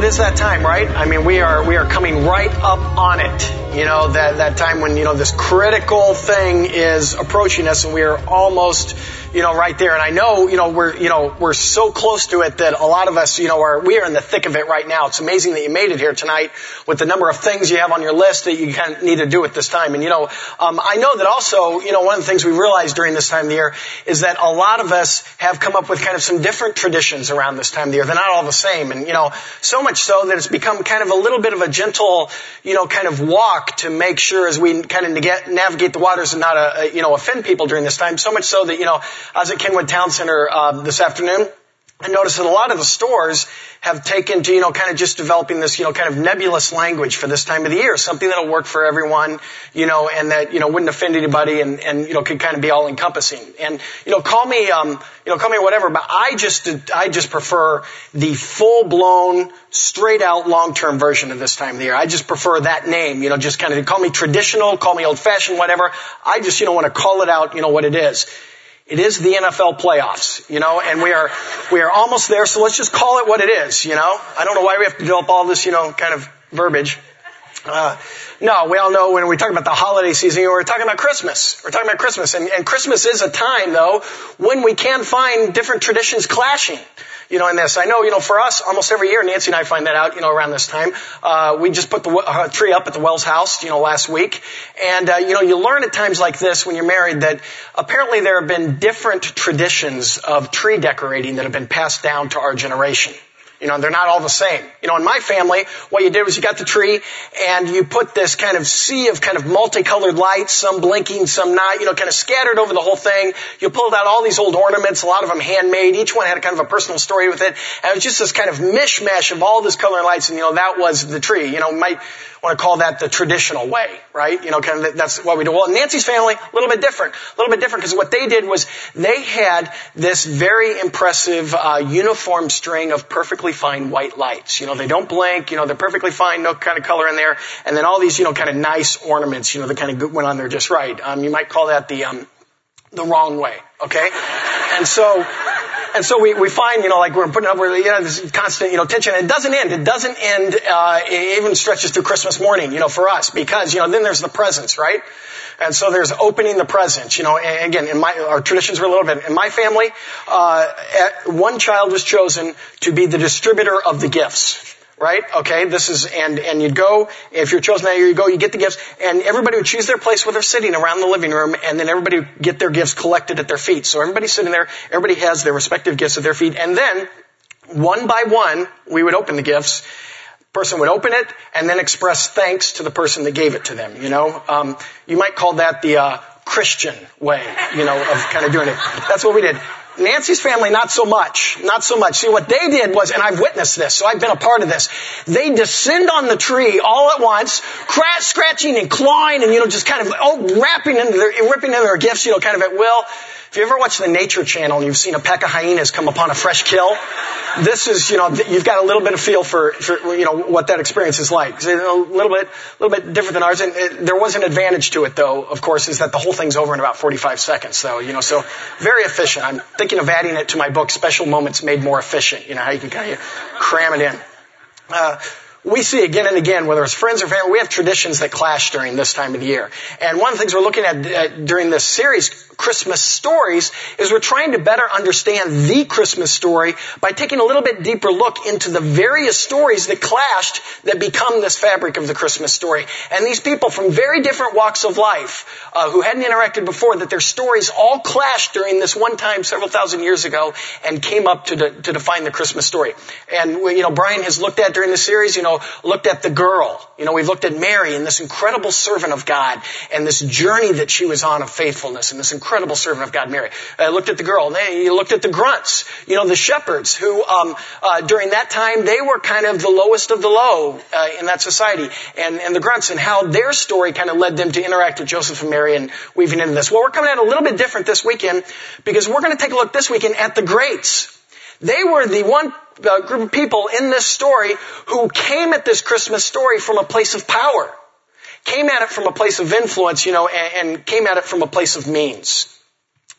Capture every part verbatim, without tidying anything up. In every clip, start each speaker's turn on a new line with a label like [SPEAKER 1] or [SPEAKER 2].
[SPEAKER 1] is that time, right? I mean, we are we are coming right up on it. You know, that that time when, you know, this critical thing is approaching us and we are almost, you know, right there. And I know, you know, we're, you know, we're so close to it that a lot of us, you know, are, we are in the thick of it right now. It's amazing that you made it here tonight with the number of things you have on your list that you kind of need to do at this time. And, you know, um, I know that also, you know, one of the things we realized during this time of the year is that a lot of us have come up with kind of some different traditions around this time of the year. They're not all the same. And, you know, so much so that it's become kind of a little bit of a gentle, you know, kind of walk to make sure as we kind of navigate, navigate the waters and not, uh, you know, offend people during this time. So much so that, you know, I was at Kenwood Town Center uh, this afternoon. I noticed that a lot of the stores have taken to, you know, kind of just developing this, you know, kind of nebulous language for this time of the year, something that'll work for everyone, you know, and that, you know, wouldn't offend anybody and, and, you know, could kind of be all encompassing. And, you know, call me, um, you know, call me whatever, but I just, I just prefer the full blown, straight out long-term version of this time of the year. I just prefer that name, you know, just kind of call me traditional, call me old fashioned, whatever. I just, you know, want to call it out, you know, what it is. It is the N F L playoffs, you know, and we are, we are almost there, so let's just call it what it is, you know. I don't know why we have to develop all this, you know, kind of verbiage. Uh, no, we all know when we talk about the holiday season, you know, we're talking about Christmas. We're talking about Christmas, and, and Christmas is a time, though, when we can find different traditions clashing. You know, in this. I know, you know, for us, almost every year, Nancy and I find that out, you know, around this time. Uh, we just put the uh, tree up at the Wells house, you know, last week. And, uh, you know, you learn at times like this when you're married that apparently there have been different traditions of tree decorating that have been passed down to our generation. You know, they're not all the same. You know, in my family, what you did was you got the tree and you put this kind of sea of kind of multicolored lights, some blinking, some not, you know, kind of scattered over the whole thing. You pulled out all these old ornaments, a lot of them handmade. Each one had a kind of a personal story with it. And it was just this kind of mishmash of all this color and lights. And, you know, that was the tree. You know, you might want to call that the traditional way, right? You know, kind of that's what we do. Well, Nancy's family, a little bit different. A little bit different because what they did was they had this very impressive uh, uniform string of perfectly fine white lights. You know, they don't blink. You know, they're perfectly fine, no kind of color in there. And then all these, you know, kind of nice ornaments, you know, that kind of went on there just right. Um, you might call that the um, the wrong way, okay? And so... And so we, we find, you know, like we're putting up with, you know, this constant, you know, tension. It doesn't end. It doesn't end, uh, it even stretches through Christmas morning, you know, for us, because, you know, then there's the presents, right? And so there's opening the presents, you know, and again, in my, our traditions were a little bit, in my family, uh, one child was chosen to be the distributor of the gifts. Right? Okay, this is, and, and you'd go, if you're chosen that year, you go, you get the gifts, and everybody would choose their place where they're sitting around the living room, and then everybody would get their gifts collected at their feet. So everybody's sitting there, everybody has their respective gifts at their feet, and then, one by one, we would open the gifts. Person would open it, and then express thanks to the person that gave it to them, you know? Um, you might call that the, uh, Christian way, you know, of kind of doing it. That's what we did. Nancy's family, not so much. Not so much. See, what they did was, and I've witnessed this, so I've been a part of this, they descend on the tree all at once, crash, scratching and clawing and, you know, just kind of, oh, wrapping into their, ripping into their gifts, you know, kind of at will. If you ever watch the Nature Channel and you've seen a pack of hyenas come upon a fresh kill, this is, you know, you've got a little bit of feel for, for you know, what that experience is like. It's a little bit, a little bit different than ours. And it, there was an advantage to it, though, of course, is that the whole thing's over in about forty-five seconds, though, you know, so very efficient. I'm thinking of adding it to my book, Special Moments Made More Efficient, you know, how you can kind of cram it in. Uh, We see again and again, whether it's friends or family, we have traditions that clash during this time of the year. And one of the things we're looking at uh, during this series, Christmas Stories, is we're trying to better understand the Christmas story by taking a little bit deeper look into the various stories that clashed that become this fabric of the Christmas story. And these people from very different walks of life, uh, who hadn't interacted before, that their stories all clashed during this one time several thousand years ago and came up to, de- to define the Christmas story. And, you know, Brian has looked at during the series, you know, looked at the girl. You know, we've looked at Mary and this incredible servant of God and this journey that she was on of faithfulness and this incredible servant of God, Mary. I uh, looked at the girl. And then you looked at the grunts, you know, the shepherds who, um, uh, during that time, they were kind of the lowest of the low, uh, in that society. And, and the grunts and how their story kind of led them to interact with Joseph and Mary and weaving into this. Well, we're coming at it a little bit different this weekend because we're going to take a look this weekend at the greats. They were the one uh, group of people in this story who came at this Christmas story from a place of power, came at it from a place of influence, you know, and, and came at it from a place of means.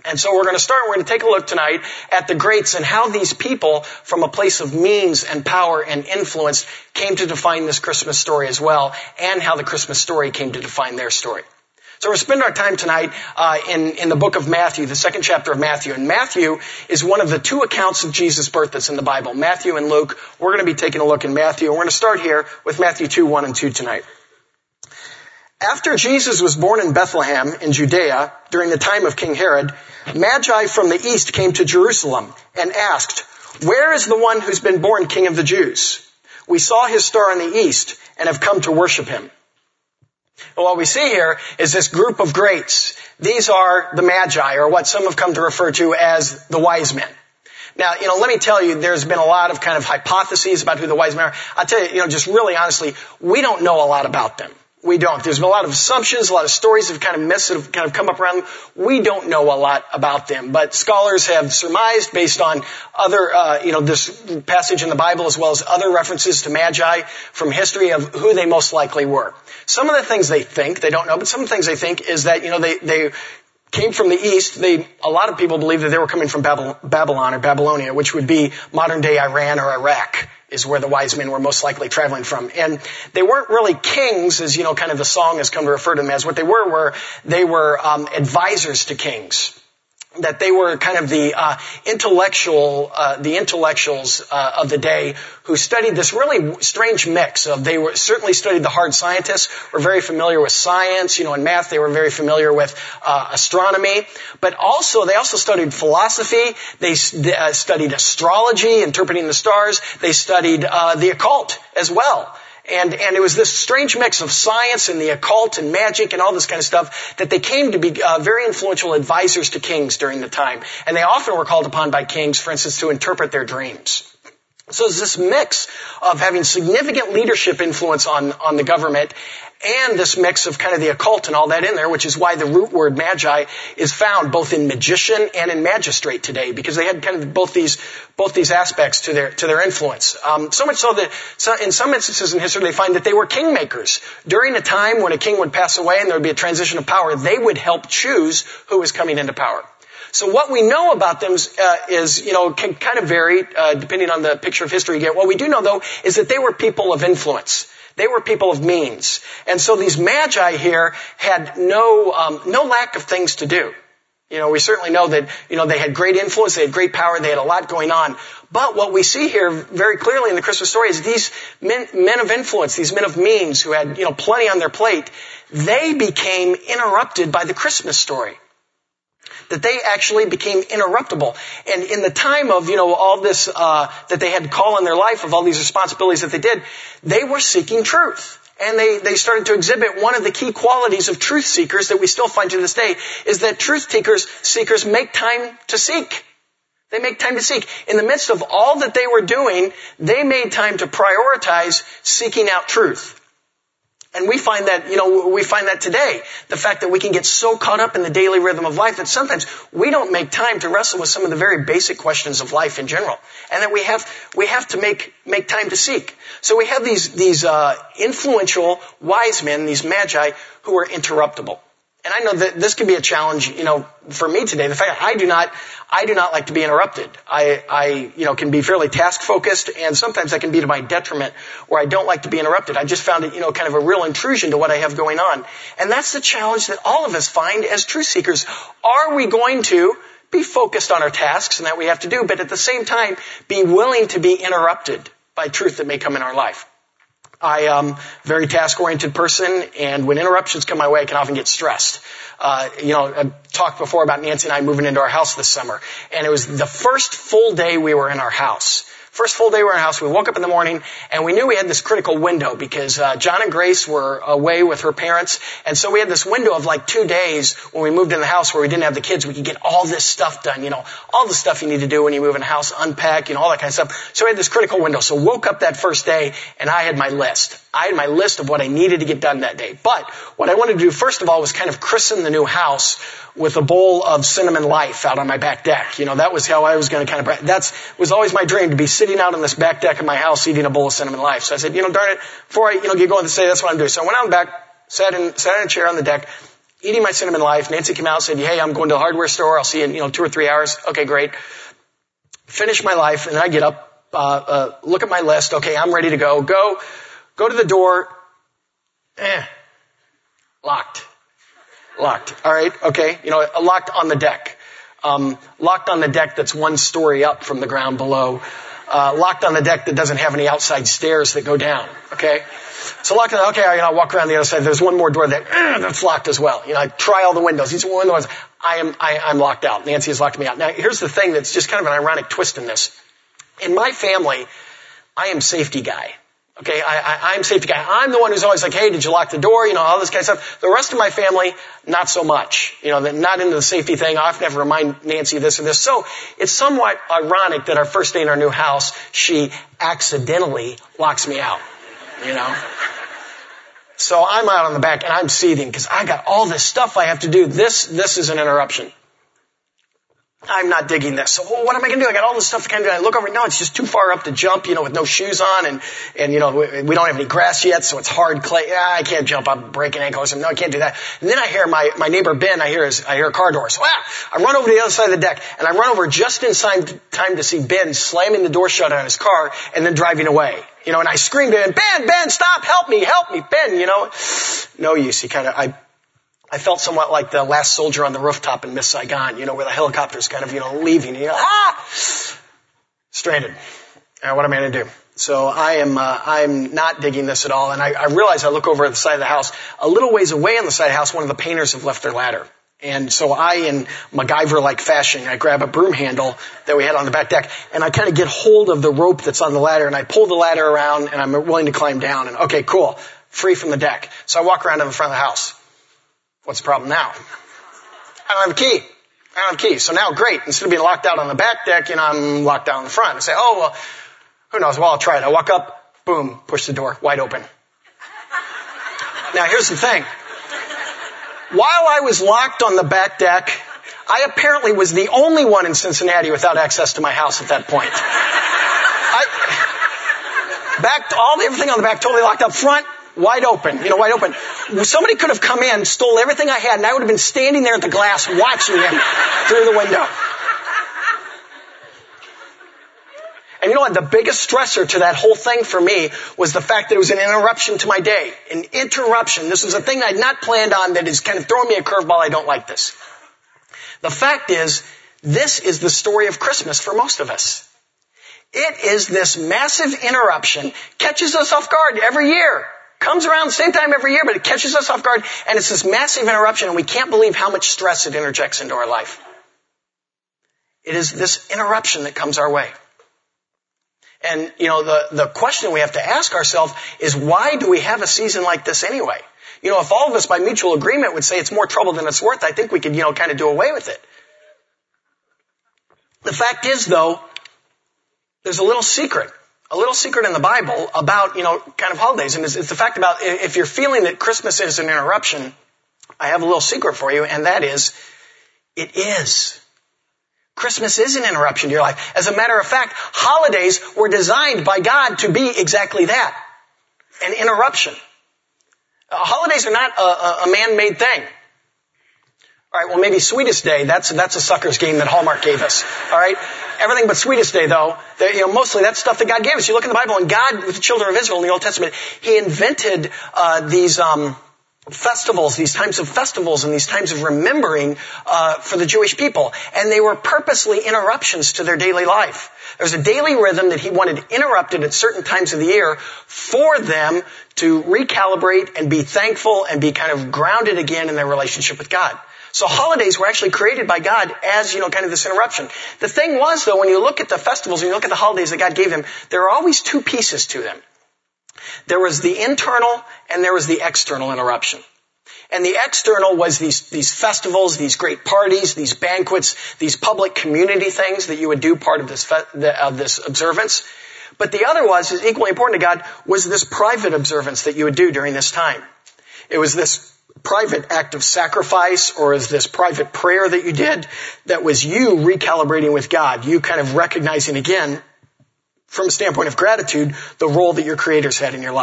[SPEAKER 1] And so we're going to start, we're going to take a look tonight at the greats and how these people from a place of means and power and influence came to define this Christmas story as well, and how the Christmas story came to define their story. So we're going to spend our time tonight uh, in, in the book of Matthew, the second chapter of Matthew. And Matthew is one of the two accounts of Jesus' birth that's in the Bible, Matthew and Luke. We're going to be taking a look in Matthew, and we're going to start here with Matthew two, one and two tonight. After Jesus was born in Bethlehem in Judea during the time of King Herod, Magi from the east came to Jerusalem and asked, "Where is the one who's been born King of the Jews? We saw his star in the east and have come to worship him." Well, what we see here is this group of greats. These are the Magi, or what some have come to refer to as the wise men. Now, you know, let me tell you, there's been a lot of kind of hypotheses about who the wise men are. I'll tell you, you know, just really honestly, we don't know a lot about them. We don't. There's been a lot of assumptions, a lot of stories have kind of missed, have kind of come up around them. We don't know a lot about them, but scholars have surmised based on other, uh, you know, this passage in the Bible as well as other references to Magi from history of who they most likely were. Some of the things they think, they don't know, but some of the things they think is that, you know, they, they came from the east. They, a lot of people believe that they were coming from Babylon or Babylonia, which would be modern day Iran or Iraq, is where the wise men were most likely traveling from. And they weren't really kings, as, you know, kind of the song has come to refer to them as. What they were were, they were um, advisors to kings. That they were kind of the uh, intellectual, uh, the intellectuals uh, of the day who studied this really strange mix of, they were certainly studied the hard scientists, were very familiar with science, you know, in math they were very familiar with uh, astronomy, but also, they also studied philosophy, they uh, studied astrology, interpreting the stars, they studied uh, the occult as well. And, and it was this strange mix of science and the occult and magic and all this kind of stuff that they came to be uh, very influential advisors to kings during the time. And they often were called upon by kings, for instance, to interpret their dreams. So there's this mix of having significant leadership influence on, on the government, and this mix of kind of the occult and all that in there, which is why the root word magi is found both in magician and in magistrate today, because they had kind of both these, both these aspects to their, to their influence. Um, so much so that so in some instances in history they find that they were kingmakers. During a time when a king would pass away and there would be a transition of power, they would help choose who was coming into power. So what we know about them uh, is, you know, can kind of vary uh, depending on the picture of history you get. What we do know, though, is that they were people of influence. They were people of means. And so these magi here had no um, no lack of things to do. You know, we certainly know that, you know, they had great influence, they had great power, they had a lot going on. But what we see here very clearly in the Christmas story is these men, men of influence, these men of means who had, you know, plenty on their plate, they became interrupted by the Christmas story. That they actually became interruptible. And in the time of, you know, all this, uh, that they had to call in their life, of all these responsibilities that they did, they were seeking truth. And they, they started to exhibit one of the key qualities of truth seekers that we still find to this day, is that truth seekers, seekers make time to seek. They make time to seek. In the midst of all that they were doing, they made time to prioritize seeking out truth. And we find that, you know, we find that today. The fact that we can get so caught up in the daily rhythm of life that sometimes we don't make time to wrestle with some of the very basic questions of life in general. And that we have, we have to make, make time to seek. So we have these, these, uh, influential wise men, these magi, who are interruptible. And I know that this can be a challenge, you know, for me today. The fact that I do not, I do not like to be interrupted. I, I, you know, can be fairly task focused, and sometimes that can be to my detriment, where I don't like to be interrupted. I just found it, you know, kind of a real intrusion to what I have going on. And that's the challenge that all of us find as truth seekers. Are we going to be focused on our tasks and that we have to do, but at the same time be willing to be interrupted by truth that may come in our life? I am a very task-oriented person, and when interruptions come my way, I can often get stressed. Uh, you know, I talked before about Nancy and I moving into our house this summer, and it was the first full day we were in our house. First full day we were in our house, we woke up in the morning, and we knew we had this critical window because uh, John and Grace were away with her parents, and so we had this window of like two days when we moved in the house where we didn't have the kids. We could get all this stuff done, you know, all the stuff you need to do when you move in a house, unpack, you know, all that kind of stuff. So we had this critical window. So woke up that first day, and I had my list. I had my list of what I needed to get done that day. But what I wanted to do, first of all, was kind of christen the new house with a bowl of Cinnamon Life out on my back deck. You know, that was how I was going to kind of, that's, was always my dream, to be sitting out on this back deck of my house eating a bowl of Cinnamon Life. So I said, you know, darn it, before I, you know, get going to say, that's what I'm doing. So I went out back, sat in, sat in a chair on the deck, eating my cinnamon life. Nancy came out and said, hey, I'm going to the hardware store. I'll see you in, you know, two or three hours. Okay, great. Finish my life. And then I get up, uh, uh, look at my list. Okay, I'm ready to go. Go, go to the door. Eh, locked. Locked. All right. Okay. You know, locked on the deck. Um, locked on the deck that's one story up from the ground below. Uh, locked on the deck that doesn't have any outside stairs that go down. Okay. So locked on, okay, you know, I walk around the other side. There's one more door that, uh, that's locked as well. You know, I try all the windows. These are windows. I am, I, I'm locked out. Nancy has locked me out. Now, here's the thing that's just kind of an ironic twist in this. In my family, I am safety guy. Okay, I, I, I'm safety guy. I'm the one who's always like, hey, did you lock the door? You know, all this kind of stuff. The rest of my family, not so much. You know, they're not into the safety thing. I often have to remind Nancy this or this. So it's somewhat ironic that our first day in our new house, she accidentally locks me out. You know? So I'm out on the back and I'm seething because I got all this stuff I have to do. This, this is an interruption. I'm not digging this. So what am I going to do? I got all this stuff to kind of do. I look over. No, it's just too far up to jump, you know, with no shoes on. And, and, you know, we, we don't have any grass yet. So it's hard clay. Ah, I can't jump. I'm breaking ankles. No, I can't do that. And then I hear my, my neighbor Ben, I hear his, I hear a car door. So ah, I run over to the other side of the deck and I run over just in time, time to see Ben slamming the door shut on his car and then driving away. You know, and I screamed to him, Ben, Ben, stop, help me, help me, Ben, you know. No use. He kind of, I, I felt somewhat like the last soldier on the rooftop in Miss Saigon, you know, where the helicopter's kind of, you know, leaving. You know, ah! Stranded. Uh, what am I going to do? So I am, uh, I'm not digging this at all. And I, I realize I look over at the side of the house. A little ways away on the side of the house, one of the painters have left their ladder. And so I, in MacGyver-like fashion, I grab a broom handle that we had on the back deck, and I kind of get hold of the rope that's on the ladder, and I pull the ladder around, and I'm willing to climb down. And okay, cool. Free from the deck. So I walk around to the front of the house. What's the problem now? I don't have a key. I don't have a key. So now, great. Instead of being locked out on the back deck, you know, I'm locked out on the front. I say, oh, well, who knows? Well, I'll try it. I walk up, boom, push the door, wide open. Now, here's the thing. While I was locked on the back deck, I apparently was the only one in Cincinnati without access to my house at that point. I, back, all, everything on the back totally locked up. Front, wide open, you know, wide open. Somebody could have come in, stole everything I had, and I would have been standing there at the glass watching him through the window. And you know what? The biggest stressor to that whole thing for me was the fact that it was an interruption to my day. An interruption. This was a thing I'd not planned on that is kind of throwing me a curveball. I don't like this. The fact is, this is the story of Christmas for most of us. It is this massive interruption, catches us off guard every year. Comes around the same time every year, but it catches us off guard, and it's this massive interruption, and we can't believe how much stress it interjects into our life. It is this interruption that comes our way. And, you know, the, the question we have to ask ourselves is, why do we have a season like this anyway? You know, if all of us by mutual agreement would say it's more trouble than it's worth, I think we could, you know, kind of do away with it. The fact is, though, there's a little secret, a little secret in the Bible about, you know, kind of holidays. And it's, it's the fact about, if you're feeling that Christmas is an interruption, I have a little secret for you, and that is, it is. Christmas is an interruption to your life. As a matter of fact, holidays were designed by God to be exactly that. An interruption. Uh, holidays are not a, a, a man-made thing. All right, well, maybe Sweetest Day, that's, that's a sucker's game that Hallmark gave us. All right? Everything but Sweetest Day, though, you know, mostly that's stuff that God gave us. You look in the Bible, and God, with the children of Israel in the Old Testament, He invented uh, these... um festivals, these times of festivals and these times of remembering uh for the Jewish people. And they were purposely interruptions to their daily life. There's a daily rhythm that He wanted interrupted at certain times of the year for them to recalibrate and be thankful and be kind of grounded again in their relationship with God. So holidays were actually created by God as, you know, kind of this interruption. The thing was, though, when you look at the festivals and you look at the holidays that God gave them, there are always two pieces to them. There was the internal and there was the external interruption. And the external was these, these festivals, these great parties, these banquets, these public community things that you would do part of this, fe- of this observance. But the other was, is equally important to God, was this private observance that you would do during this time. It was this private act of sacrifice, or is this private prayer that you did that was you recalibrating with God, you kind of recognizing again, from a standpoint of gratitude, the role that your creators had in your life.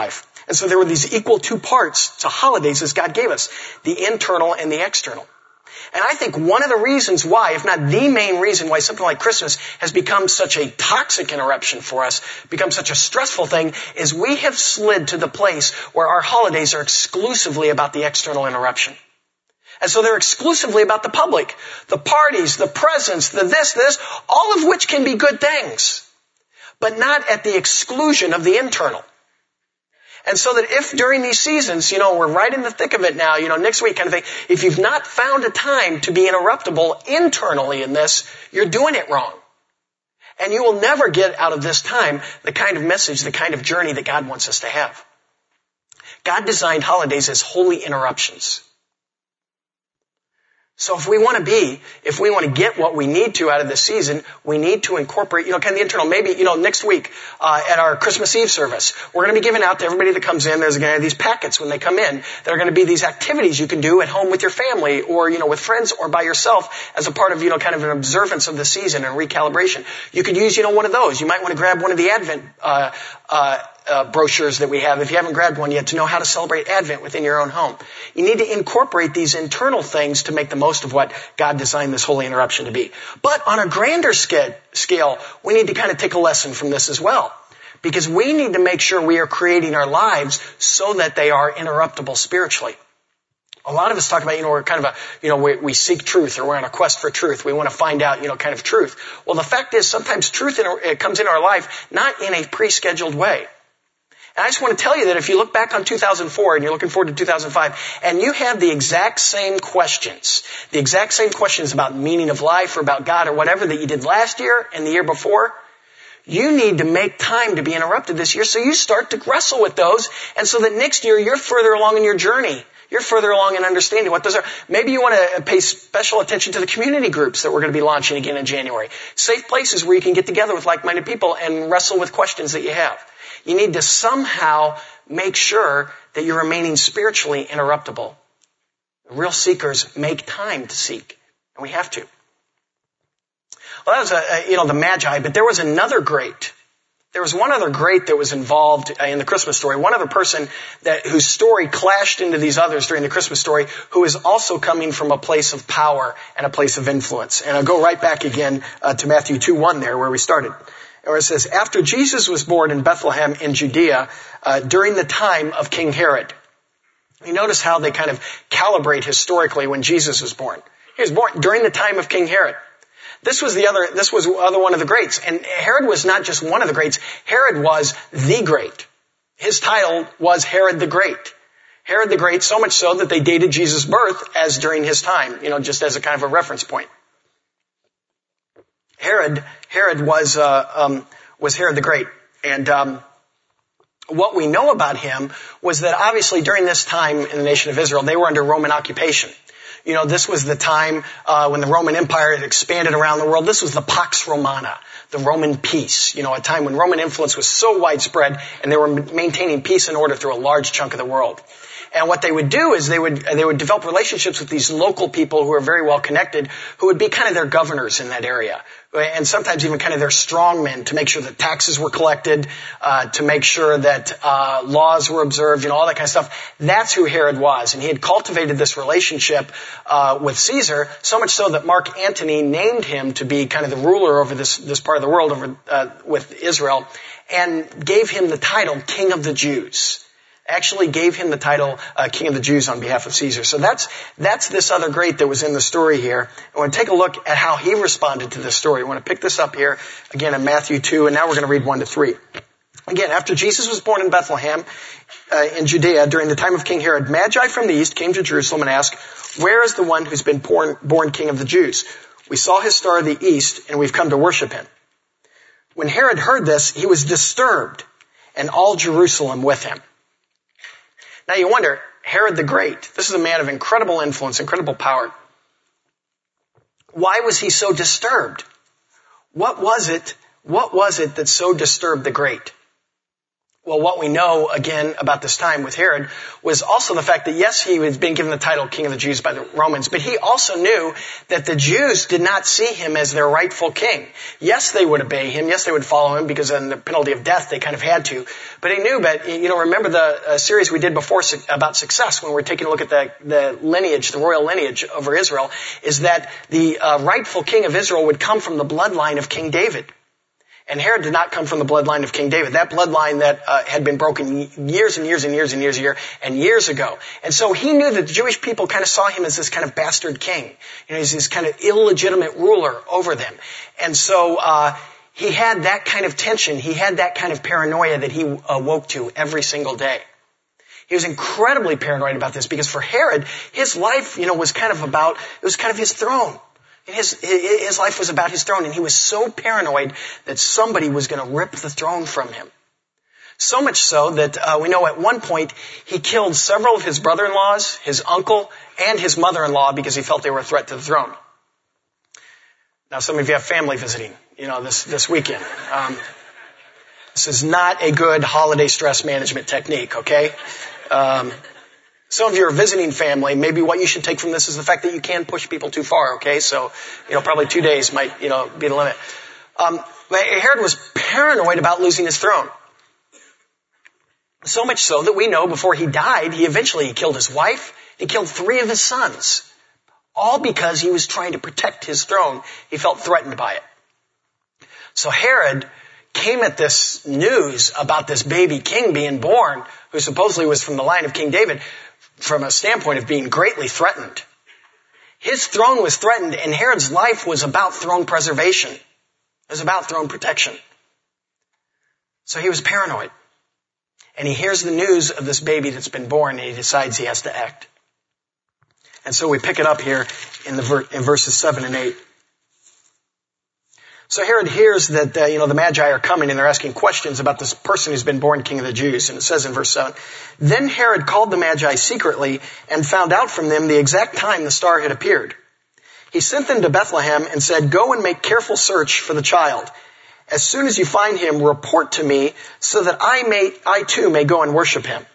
[SPEAKER 1] And so there were these equal two parts to holidays as God gave us, the internal and the external. And I think one of the reasons why, if not the main reason why something like Christmas has become such a toxic interruption for us, become such a stressful thing, is we have slid to the place where our holidays are exclusively about the external interruption. And so they're exclusively about the public, the parties, the presents, the this, this, all of which can be good things, but not at the exclusion of the internal. And so that if during these seasons, you know, we're right in the thick of it now, you know, next week kind of thing, if you've not found a time to be interruptible internally in this, you're doing it wrong. And you will never get out of this time the kind of message, the kind of journey that God wants us to have. God designed holidays as holy interruptions. So if we want to be, if we want to get what we need to out of this season, we need to incorporate, you know, kind of the internal. Maybe, you know, next week, uh, at our Christmas Eve service, we're going to be giving out to everybody that comes in, there's going to be these packets when they come in. There are going to be these activities you can do at home with your family or, you know, with friends or by yourself as a part of, you know, kind of an observance of the season and recalibration. You could use, you know, one of those. You might want to grab one of the Advent, uh, uh, Uh, brochures that we have, if you haven't grabbed one yet, to know how to celebrate Advent within your own home. You need to incorporate these internal things to make the most of what God designed this holy interruption to be. But on a grander scale, scale, we need to kind of take a lesson from this as well. Because we need to make sure we are creating our lives so that they are interruptible spiritually. A lot of us talk about, you know, we're kind of a, you know, we, we seek truth, or we're on a quest for truth. We want to find out, you know, kind of truth. Well, the fact is sometimes truth in, it comes into our life not in a pre-scheduled way. And I just want to tell you that if you look back on two thousand four and you're looking forward to two thousand five and you have the exact same questions, the exact same questions about meaning of life or about God or whatever that you did last year and the year before, you need to make time to be interrupted this year so you start to wrestle with those, and so that next year you're further along in your journey. You're further along in understanding what those are. Maybe you want to pay special attention to the community groups that we're going to be launching again in January. Safe places where you can get together with like-minded people and wrestle with questions that you have. You need to somehow make sure that you're remaining spiritually interruptible. Real seekers make time to seek, and we have to. Well, that was, a, a, you know, the Magi, but there was another great. There was one other great that was involved in the Christmas story, one other person that whose story clashed into these others during the Christmas story, who is also coming from a place of power and a place of influence. And I'll go right back again uh, to Matthew two one there where we started. Where it says, after Jesus was born in Bethlehem in Judea, uh, during the time of King Herod. You notice how they kind of calibrate historically when Jesus was born. He was born during the time of King Herod. This was the other, this was other one of the greats. And Herod was not just one of the greats. Herod was the great. His title was Herod the Great. Herod the Great, so much so that they dated Jesus' birth as during his time, you know, just as a kind of a reference point. Herod, Herod was, uh, um, was Herod the Great. And, um, what we know about him was that obviously during this time in the nation of Israel, they were under Roman occupation. You know, this was the time, uh, when the Roman Empire had expanded around the world. This was the Pax Romana, the Roman peace. You know, a time when Roman influence was so widespread and they were maintaining peace and order through a large chunk of the world. And what they would do is they would, they would develop relationships with these local people who are very well connected, who would be kind of their governors in that area. And sometimes even kind of their strongmen to make sure that taxes were collected, uh, to make sure that, uh, laws were observed, you know, all that kind of stuff. That's who Herod was. And he had cultivated this relationship, uh, with Caesar, so much so that Mark Antony named him to be kind of the ruler over this, this part of the world over, uh, with Israel, and gave him the title King of the Jews. Actually gave him the title uh, King of the Jews on behalf of Caesar. So that's that's this other great that was in the story here. I want to take a look at how he responded to this story. I want to pick this up here again in Matthew two, and now we're going to read one to three. Again, after Jesus was born in Bethlehem uh, in Judea during the time of King Herod, Magi from the east came to Jerusalem and asked, "Where is the one who's been born, born King of the Jews? We saw his star in the east, and we've come to worship him." When Herod heard this, he was disturbed, and all Jerusalem with him. Now you wonder, Herod the Great, this is a man of incredible influence, incredible power. Why was he so disturbed? What was it, what was it that so disturbed the great? Well, what we know, again, about this time with Herod was also the fact that, yes, he had been given the title King of the Jews by the Romans, but he also knew that the Jews did not see him as their rightful king. Yes, they would obey him. Yes, they would follow him because on the penalty of death, they kind of had to. But he knew, but, you know, remember the uh, series we did before about success when we were taking a look at the, the lineage, the royal lineage over Israel, is that the uh, rightful king of Israel would come from the bloodline of King David. And Herod did not come from the bloodline of King David. That bloodline that uh, had been broken years and years and years and years and years and years ago. And so he knew that the Jewish people kind of saw him as this kind of bastard king. You know, he's this kind of illegitimate ruler over them. And so uh he had that kind of tension. He had that kind of paranoia that he awoke to every single day. He was incredibly paranoid about this because for Herod, his life, you know, was kind of about, it was kind of his throne. His, his life was about his throne, and he was so paranoid that somebody was going to rip the throne from him. So much so that uh, we know at one point he killed several of his brother-in-laws, his uncle, and his mother-in-law because he felt they were a threat to the throne. Now, some of you have family visiting, you know, this this weekend. Um, this is not a good holiday stress management technique, okay? Um, Some of you are visiting family. Maybe what you should take from this is the fact that you can push people too far, okay? So, you know, probably two days might, you know, be the limit. Um, Herod was paranoid about losing his throne. So much so that we know before he died, he eventually he killed his wife. He killed three of his sons. All because he was trying to protect his throne. He felt threatened by it. So Herod came at this news about this baby king being born, who supposedly was from the line of King David, from a standpoint of being greatly threatened. His throne was threatened, and Herod's life was about throne preservation. It was about throne protection. So he was paranoid. And he hears the news of this baby that's been born, and he decides he has to act. And so we pick it up here in the ver- in verses seven and eight. So Herod hears that, uh, you know, the Magi are coming and they're asking questions about this person who's been born King of the Jews. And it says in verse seven, Then Herod called the Magi secretly and found out from them the exact time the star had appeared. He sent them to Bethlehem and said, Go and make careful search for the child. As soon as you find him, report to me so that I may, I too may go and worship him.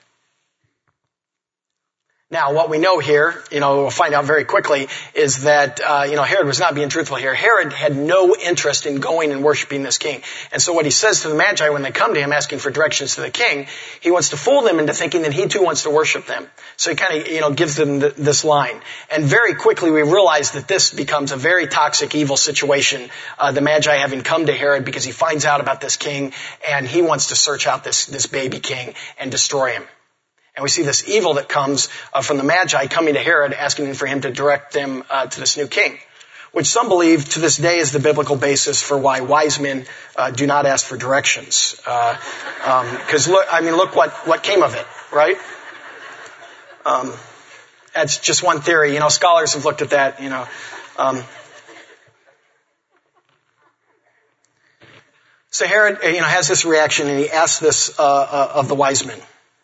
[SPEAKER 1] Now, what we know here, you know, we'll find out very quickly, is that, uh, you know, Herod was not being truthful here. Herod had no interest in going and worshiping this king. And so what he says to the Magi when they come to him asking for directions to the king, he wants to fool them into thinking that he too wants to worship them. So he kind of, you know, gives them th- this line. And very quickly we realize that this becomes a very toxic, evil situation. Uh, the Magi having come to Herod because he finds out about this king and he wants to search out this, this baby king and destroy him. And we see this evil that comes uh, from the Magi coming to Herod, asking for him to direct them uh, to this new king, which some believe to this day is the biblical basis for why wise men uh, do not ask for directions. Because, uh, um, look, I mean, look what, what came of it, right? Um, that's just one theory. You know, scholars have looked at that, you know. Um, so Herod, you know, has this reaction, and he asks this uh, uh, of the wise men.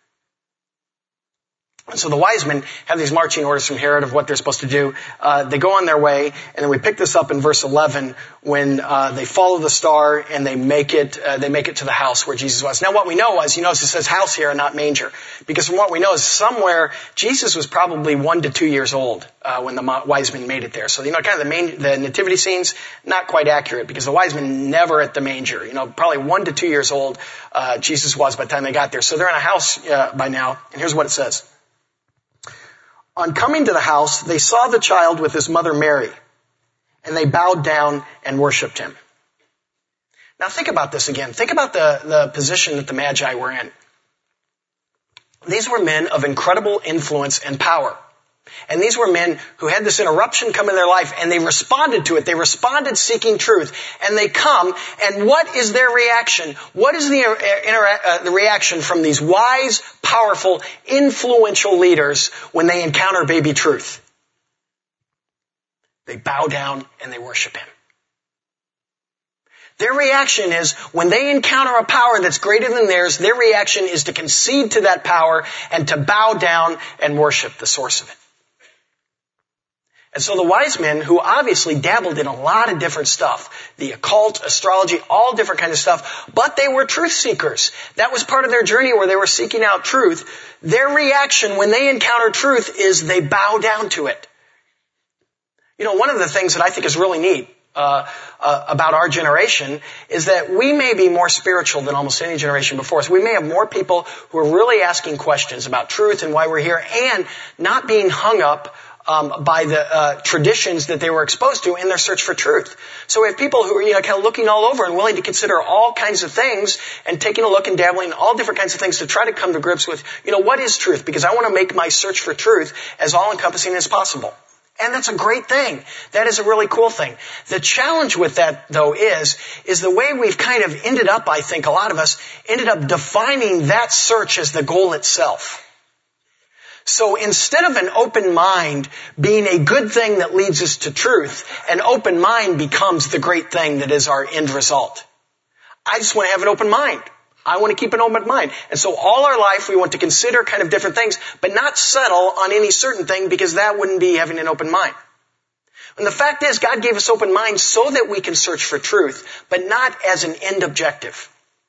[SPEAKER 1] So the wise men have these marching orders from Herod of what they're supposed to do. Uh, they go on their way, and then we pick this up in verse eleven when uh, they follow the star and they make it. Uh, they make it to the house where Jesus was. Now, what we know is, you notice it says house here and not manger, because from what we know is somewhere Jesus was probably one to two years old uh, when the wise men made it there. So you know, kind of the main the nativity scenes not quite accurate because the wise men never at the manger. You know, probably one to two years old uh, Jesus was by the time they got there. So they're in a house uh, by now, and here's what it says. On coming to the house, they saw the child with his mother Mary, and they bowed down and worshipped him. Now think about this again. Think about the, the position that the Magi were in. These were men of incredible influence and power. And these were men who had this interruption come in their life, and they responded to it. They responded seeking truth. And they come, and what is their reaction? What is the, intera- uh, the reaction from these wise, powerful, influential leaders when they encounter baby truth? They bow down and they worship him. Their reaction is, when they encounter a power that's greater than theirs, their reaction is to concede to that power and to bow down and worship the source of it. And so the wise men, who obviously dabbled in a lot of different stuff, the occult, astrology, all different kinds of stuff, but they were truth seekers. That was part of their journey where they were seeking out truth. Their reaction when they encounter truth is they bow down to it. You know, one of the things that I think is really neat uh, uh about our generation is that we may be more spiritual than almost any generation before us. We may have more people who are really asking questions about truth and why we're here, and not being hung up Um, by the uh, traditions that they were exposed to in their search for truth. So we have people who are, you know, kind of looking all over and willing to consider all kinds of things and taking a look and dabbling in all different kinds of things to try to come to grips with, you know, what is truth? Because I want to make my search for truth as all-encompassing as possible. And that's a great thing. That is a really cool thing. The challenge with that, though, is, is the way we've kind of ended up, I think, a lot of us, ended up defining that search as the goal itself. So instead of an open mind being a good thing that leads us to truth, an open mind becomes the great thing that is our end result. I just want to have an open mind. I want to keep an open mind. And so all our life we want to consider kind of different things, but not settle on any certain thing, because that wouldn't be having an open mind. And the fact is, God gave us open minds so that we can search for truth, but not as an end objective.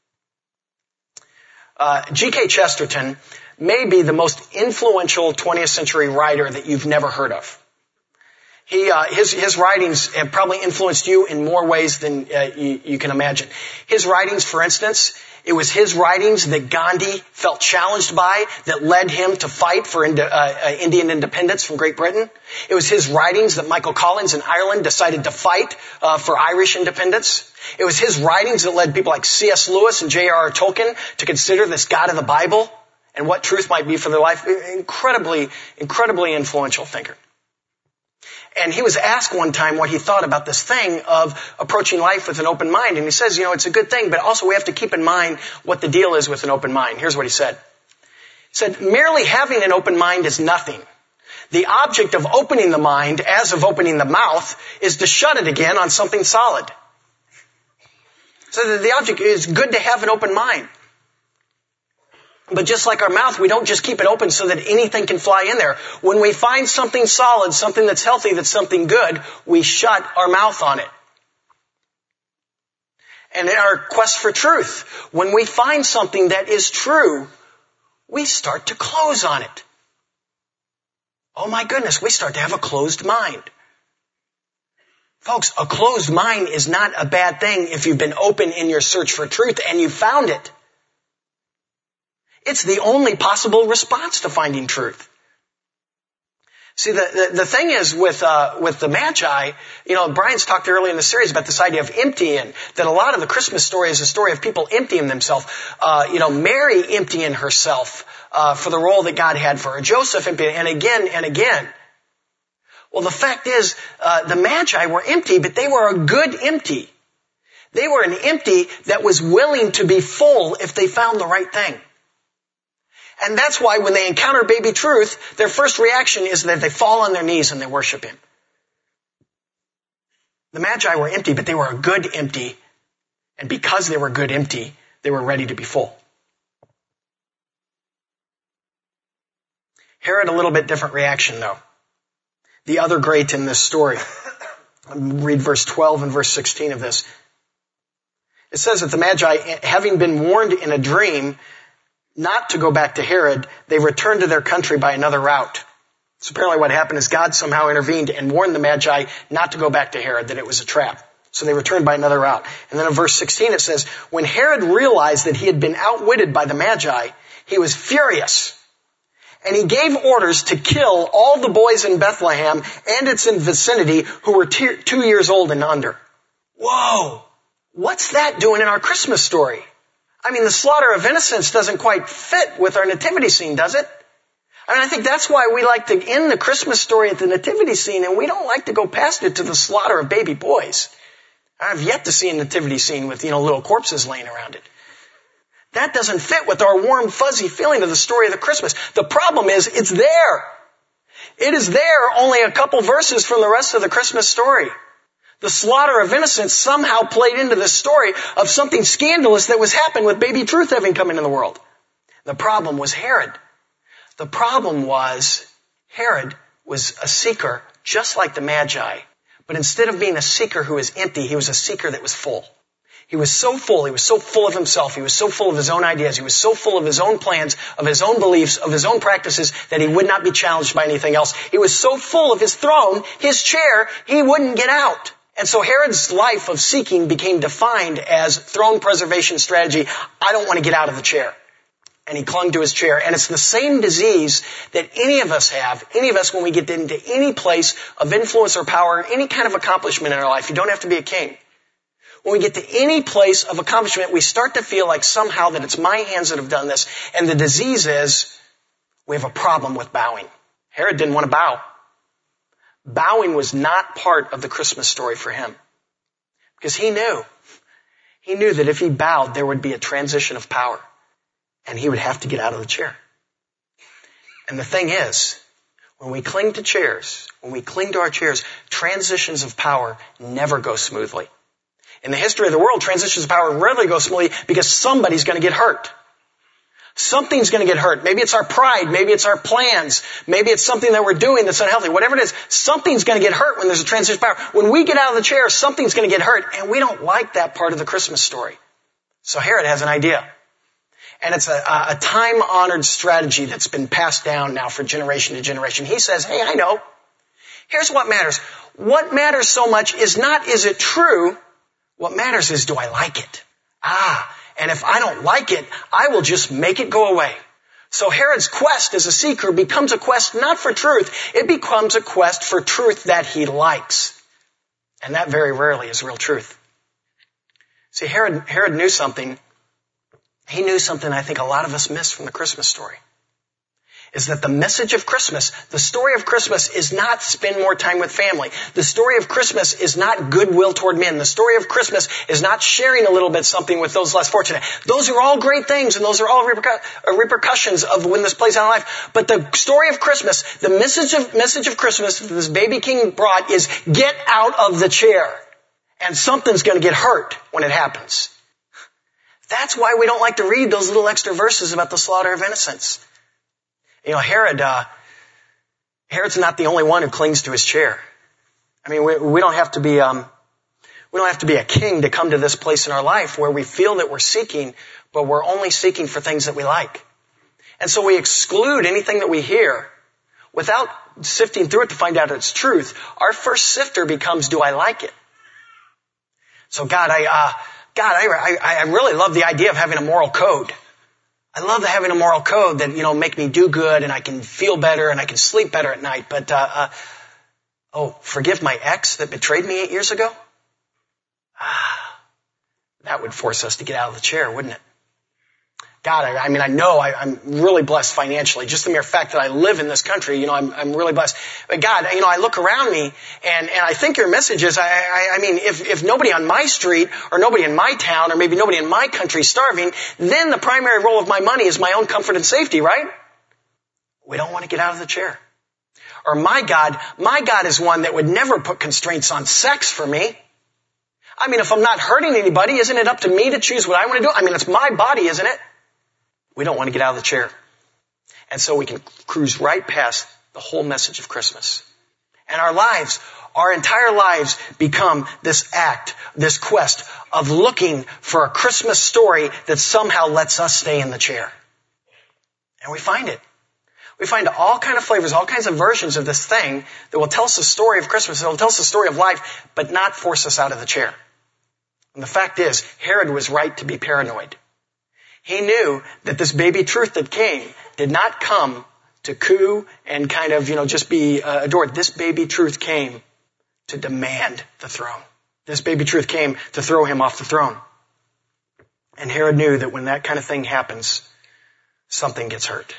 [SPEAKER 1] Uh, G K Chesterton may be the most influential twentieth century writer that you've never heard of. He, uh, his, his writings have probably influenced you in more ways than uh, you, you can imagine. His writings, for instance, it was his writings that Gandhi felt challenged by that led him to fight for Indi- uh, uh, Indian independence from Great Britain. It was his writings that Michael Collins in Ireland decided to fight uh, for Irish independence. It was his writings that led people like C S Lewis and J R R Tolkien to consider this God of the Bible and what truth might be for their life. Incredibly, incredibly influential thinker. And he was asked one time what he thought about this thing of approaching life with an open mind. And he says, you know, it's a good thing, but also we have to keep in mind what the deal is with an open mind. Here's what he said. He said, merely having an open mind is nothing. The object of opening the mind, as of opening the mouth, is to shut it again on something solid. So the object is good to have an open mind. But just like our mouth, we don't just keep it open so that anything can fly in there. When we find something solid, something that's healthy, that's something good, we shut our mouth on it. And in our quest for truth, when we find something that is true, we start to close on it. Oh my goodness, we start to have a closed mind. Folks, a closed mind is not a bad thing if you've been open in your search for truth and you found it. It's the only possible response to finding truth. See, the, the, the thing is with, uh, with the Magi, you know, Brian's talked earlier in the series about this idea of emptying, that a lot of the Christmas story is a story of people emptying themselves. Uh, you know, Mary emptying herself, uh, for the role that God had for her. Joseph emptying, and again and again. Well, the fact is, uh, the Magi were empty, but they were a good empty. They were an empty that was willing to be full if they found the right thing. And that's why when they encounter baby truth, their first reaction is that they fall on their knees and they worship him. The Magi were empty, but they were a good empty. And because they were good empty, they were ready to be full. Herod, a little bit different reaction though. The other great in this story. Read verse twelve and verse sixteen of this. It says that the Magi, having been warned in a dream not to go back to Herod, they returned to their country by another route. So apparently what happened is God somehow intervened and warned the Magi not to go back to Herod, that it was a trap. So they returned by another route. And then in verse sixteen it says, when Herod realized that he had been outwitted by the Magi, he was furious. And he gave orders to kill all the boys in Bethlehem and its vicinity who were t- two years old and under. Whoa! What's that doing in our Christmas story? I mean, the slaughter of innocents doesn't quite fit with our nativity scene, does it? I mean, I think that's why we like to end the Christmas story at the nativity scene, and we don't like to go past it to the slaughter of baby boys. I've yet to see a nativity scene with, you know, little corpses laying around it. That doesn't fit with our warm, fuzzy feeling of the story of the Christmas. The problem is, it's there. It is there only a couple verses from the rest of the Christmas story. The slaughter of innocents somehow played into the story of something scandalous that was happening with baby truth having come into the world. The problem was Herod. The problem was Herod was a seeker just like the Magi. But instead of being a seeker who was empty, he was a seeker that was full. He was so full, he was so full of himself, he was so full of his own ideas, he was so full of his own plans, of his own beliefs, of his own practices, that he would not be challenged by anything else. He was so full of his throne, his chair, he wouldn't get out. And so Herod's life of seeking became defined as throne preservation strategy. I don't want to get out of the chair. And he clung to his chair. And it's the same disease that any of us have, any of us when we get into any place of influence or power, any kind of accomplishment in our life. You don't have to be a king. When we get to any place of accomplishment, we start to feel like somehow that it's my hands that have done this. And the disease is we have a problem with bowing. Herod didn't want to bow. Bowing was not part of the Christmas story for him. Because he knew. He knew that if he bowed, there would be a transition of power. And he would have to get out of the chair. And the thing is, when we cling to chairs, when we cling to our chairs, transitions of power never go smoothly. In the history of the world, transitions of power rarely go smoothly because somebody's going to get hurt. Something's going to get hurt. Maybe it's our pride. Maybe it's our plans. Maybe it's something that we're doing that's unhealthy. Whatever it is, something's going to get hurt when there's a transition of power. When we get out of the chair, something's going to get hurt. And we don't like that part of the Christmas story. So Herod has an idea. And it's a, a time-honored strategy that's been passed down now for generation to generation. He says, hey, I know. Here's what matters. What matters so much is not, is it true? What matters is, do I like it? Ah, and if I don't like it, I will just make it go away. So Herod's quest as a seeker becomes a quest not for truth. It becomes a quest for truth that he likes. And that very rarely is real truth. See, Herod, Herod knew something. He knew something I think a lot of us miss from the Christmas story. Is that the message of Christmas, the story of Christmas is not spend more time with family. The story of Christmas is not goodwill toward men. The story of Christmas is not sharing a little bit something with those less fortunate. Those are all great things and those are all repercu- repercussions of when this plays out in life. But the story of Christmas, the message of, message of Christmas that this baby king brought is get out of the chair. And something's going to get hurt when it happens. That's why we don't like to read those little extra verses about the slaughter of innocents. You know, Herod, uh, Herod's not the only one who clings to his chair. I mean, we, we don't have to be, um, we don't have to be a king to come to this place in our life where we feel that we're seeking, but we're only seeking for things that we like. And so we exclude anything that we hear without sifting through it to find out it's truth. Our first sifter becomes, do I like it? So God, I, uh, God, I, I, I really love the idea of having a moral code. I love having a moral code that, you know, make me do good and I can feel better and I can sleep better at night. But, uh, uh, oh, forgive my ex that betrayed me eight years ago? Ah, that would force us to get out of the chair, wouldn't it? God, I, I mean, I know I, I'm really blessed financially. Just the mere fact that I live in this country, you know, I'm, I'm really blessed. But God, you know, I look around me and, and I think your message is, I, I, I mean, if, if nobody on my street or nobody in my town or maybe nobody in my country is starving, then the primary role of my money is my own comfort and safety, right? We don't want to get out of the chair. Or my God, my God is one that would never put constraints on sex for me. I mean, if I'm not hurting anybody, isn't it up to me to choose what I want to do? I mean, it's my body, isn't it? We don't want to get out of the chair. And so we can cruise right past the whole message of Christmas. And our lives, our entire lives become this act, this quest of looking for a Christmas story that somehow lets us stay in the chair. And we find it. We find all kinds of flavors, all kinds of versions of this thing that will tell us the story of Christmas, that will tell us the story of life, but not force us out of the chair. And the fact is, Herod was right to be paranoid. He knew that this baby truth that came did not come to coo and kind of, you know, just be uh, adored. This baby truth came to demand the throne. This baby truth came to throw him off the throne. And Herod knew that when that kind of thing happens, something gets hurt.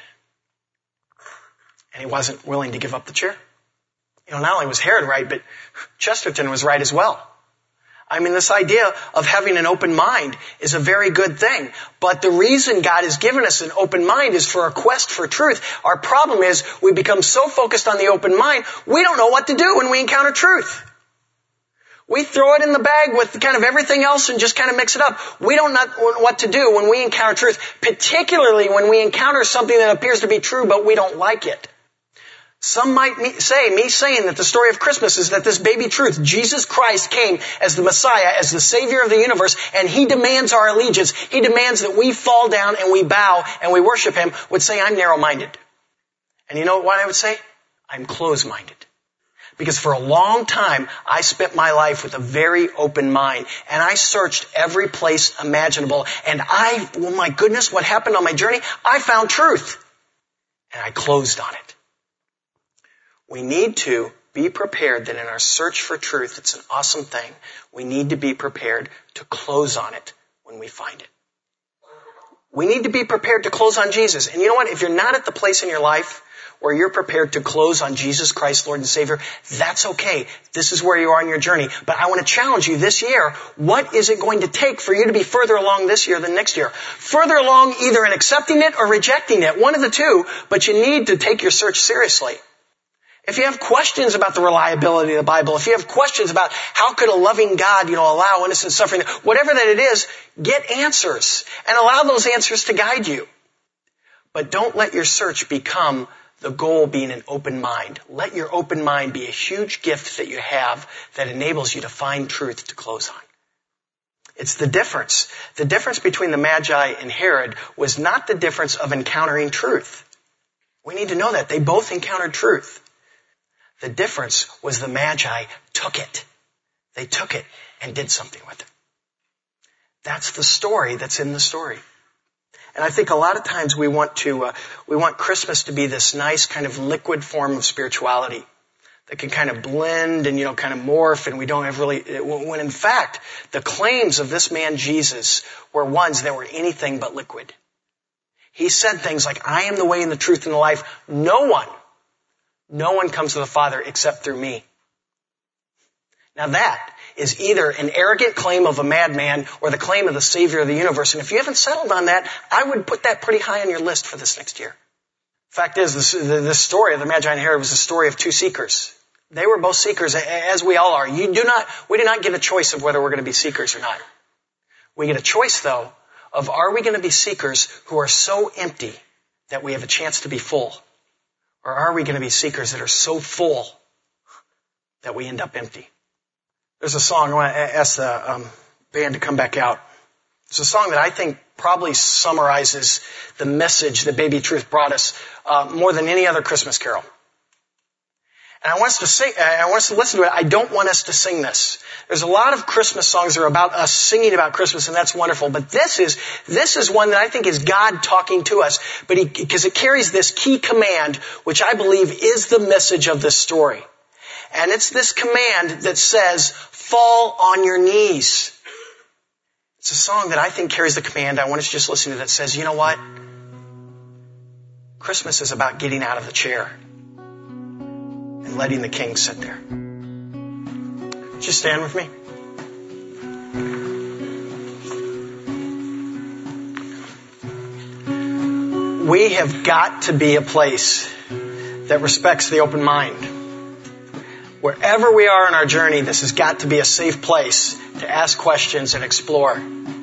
[SPEAKER 1] And he wasn't willing to give up the chair. You know, not only was Herod right, but Chesterton was right as well. I mean, this idea of having an open mind is a very good thing. But the reason God has given us an open mind is for a quest for truth. Our problem is we become so focused on the open mind, we don't know what to do when we encounter truth. We throw it in the bag with kind of everything else and just kind of mix it up. We don't know what to do when we encounter truth, particularly when we encounter something that appears to be true, but we don't like it. Some might me- say, me saying that the story of Christmas is that this baby truth, Jesus Christ came as the Messiah, as the Savior of the universe, and He demands our allegiance. He demands that we fall down and we bow and we worship Him, would say I'm narrow-minded. And you know what I would say? I'm closed-minded. Because for a long time, I spent my life with a very open mind. And I searched every place imaginable. And I, oh my goodness, what happened on my journey? I found truth. And I closed on it. We need to be prepared that in our search for truth, it's an awesome thing. We need to be prepared to close on it when we find it. We need to be prepared to close on Jesus. And you know what? If you're not at the place in your life where you're prepared to close on Jesus Christ, Lord and Savior, that's okay. This is where you are in your journey. But I want to challenge you this year, what is it going to take for you to be further along this year than next year? Further along either in accepting it or rejecting it, one of the two, but you need to take your search seriously. If you have questions about the reliability of the Bible, if you have questions about how could a loving God, you know, allow innocent suffering, whatever that it is, get answers and allow those answers to guide you. But don't let your search become the goal being an open mind. Let your open mind be a huge gift that you have that enables you to find truth to close on. It's the difference. The difference between the Magi and Herod was not the difference of encountering truth. We need to know that. They both encountered truth. The difference was the Magi took it. They took it and did something with it. That's the story that's in the story. And I think a lot of times we want to, uh, we want Christmas to be this nice kind of liquid form of spirituality that can kind of blend and, you know, kind of morph, and we don't have really, when in fact, the claims of this man Jesus were ones that were anything but liquid. He said things like, I am the way and the truth and the life. No one No one comes to the Father except through me. Now that is either an arrogant claim of a madman or the claim of the Savior of the universe. And if you haven't settled on that, I would put that pretty high on your list for this next year. Fact is, this, this story of the Magi and Herod was a story of two seekers. They were both seekers, as we all are. You do not, we do not get a choice of whether we're going to be seekers or not. We get a choice, though, of are we going to be seekers who are so empty that we have a chance to be full? Or are we going to be seekers that are so full that we end up empty? There's a song, I want to ask the um, band to come back out. It's a song that I think probably summarizes the message that Baby Truth brought us uh, more than any other Christmas carol. And I want us to sing, I want us to listen to it. I don't want us to sing this. There's a lot of Christmas songs that are about us singing about Christmas, and that's wonderful. But this is, this is one that I think is God talking to us, but he, because it carries this key command, which I believe is the message of this story. And it's this command that says, fall on your knees. It's a song that I think carries the command I want us to just listen to that says, you know what? Christmas is about getting out of the chair and letting the King sit there. Just stand with me. We have got to be a place that respects the open mind. Wherever we are in our journey, this has got to be a safe place to ask questions and explore.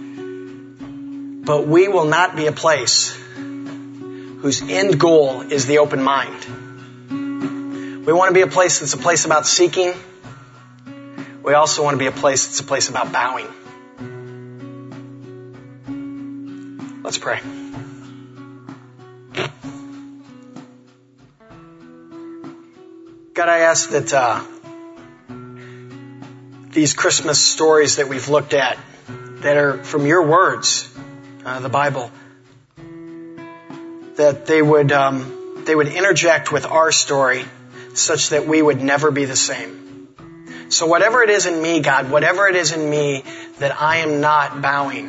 [SPEAKER 1] But we will not be a place whose end goal is the open mind. We want to be a place that's a place about seeking. We also want to be a place that's a place about bowing. Let's pray. God, I ask that uh, these Christmas stories that we've looked at, that are from your words, uh, the Bible, that they would um, they would interject with our story such that we would never be the same. So whatever it is in me, God, whatever it is in me that I am not bowing,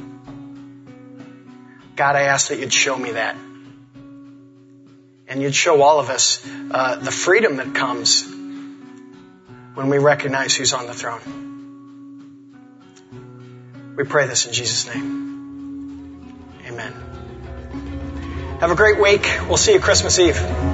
[SPEAKER 1] God, I ask that you'd show me that. And you'd show all of us uh, the freedom that comes when we recognize who's on the throne. We pray this in Jesus' name. Amen. Have a great week. We'll see you Christmas Eve.